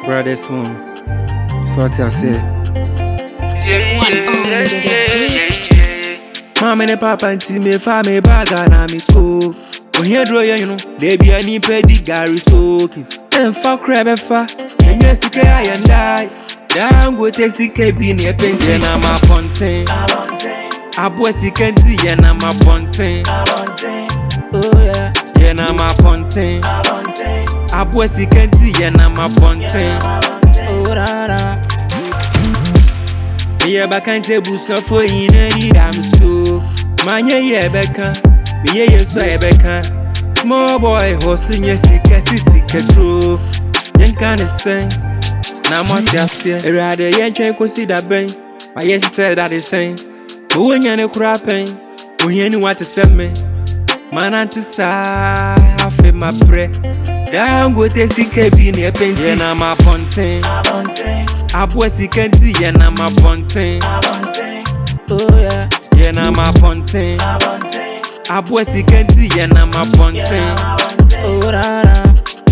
Bro, this one. That's what I say. Mama and papa and me family bag and me go. When you draw you know, they be any pedi Gary Sokis. And fuck crab fa. And yes, you can and die. Down go take CK be near painting. I'm a ponting. I boys you can see and I'm a ponting. Oh yeah, yeah, I'm a ponting. I boys you can see and I'm a ponting. Oh rara. Me eba kan table so for in any damn so. Manya ye beka, me ye so ebeka. Small boy hosting yes sika true. Yen kan sing. Na mo tiasie. Erade yen twen kosi da ben. But yes she said that is saying. But when you ne kura pen, when you know what to say me. Man antisa, I feel my prayer. Down go te CK be near painting. Yeah, na ma ponting. Abois you can see, yeah, na ma ponting. Oh yeah, yeah, na ma ponting. Abois you can see, yeah, na ma ponting. Oh rara.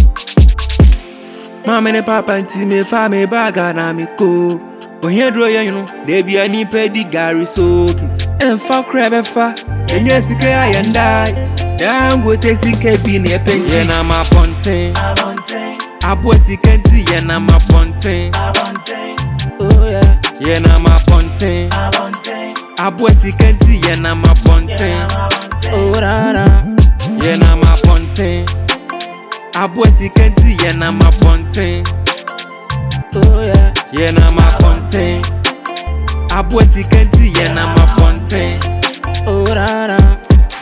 Mama and papa and me family bag and me go. When you draw you know, they be any pedi Gary Sokis. And fuck crab fa. And yes, you can and die. Down go take CK be near painting. Yeah, na ma ponting. Abois you can see, yeah, na ma ponting. Oh yeah, yeah, na ma ponting. Abois you can see, yeah, na ma ponting. Oh rara. Yeah, na ma ponting. Abois you can see, yeah, na ma ponting. Oh yeah, yeah, na ma ponting. Abois you can see, yeah, na ma ponting. Oh rara.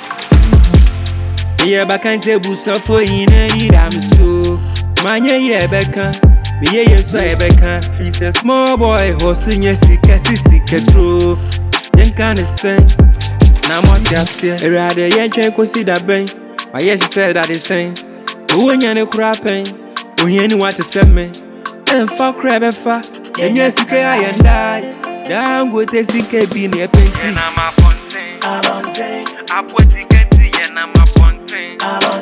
Yeah, back and table so for in any damn so. Manya ye beka, me ye so ebeka. Feels a small boy hosting yes sika true. Yen kan sing. Na mo tiasie. Erade yen twen kosi da ben. But yes she said that is saying. But when you ne kura pen, when you know what to say me. And fuck crab fa. And yes you can and die. Down go te CK be near painting. Na ma ponting. Abois you can see and na ma ponting.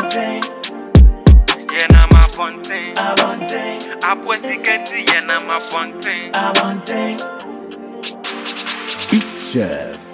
Yeah, na ma ponting. Abois you can see and na ma ponting. It's Chef.